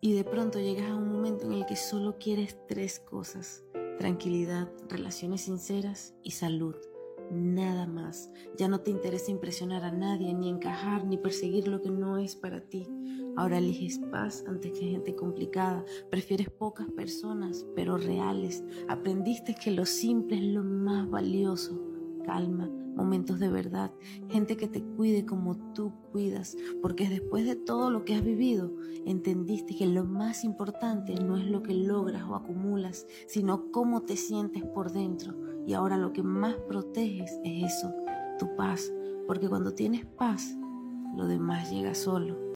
Y de pronto llegas a un momento en el que solo quieres tres cosas: tranquilidad, relaciones sinceras y salud. Nada más. Ya no te interesa impresionar a nadie, ni encajar, ni perseguir lo que no es para ti. Ahora eliges paz antes que gente complicada. Prefieres pocas personas, pero reales. Aprendiste que lo simple es lo más valioso. Calma, momentos de verdad, gente que te cuide como tú cuidas, porque después de todo lo que has vivido, entendiste que lo más importante no es lo que logras o acumulas, sino cómo te sientes por dentro. Y ahora lo que más proteges es eso, tu paz, porque cuando tienes paz, lo demás llega solo.